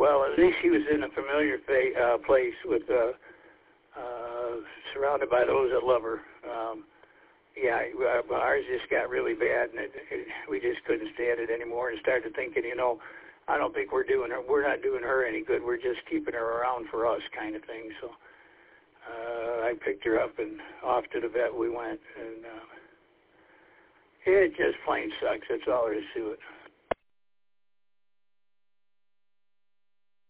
Well, at least she was in a familiar place with surrounded by those that love her. Ours just got really bad, and we just couldn't stand it anymore, and started thinking, I don't think we're not doing her any good. We're just keeping her around for us, kind of thing. So I picked her up and off to the vet we went, and it just plain sucks. That's all there is to it.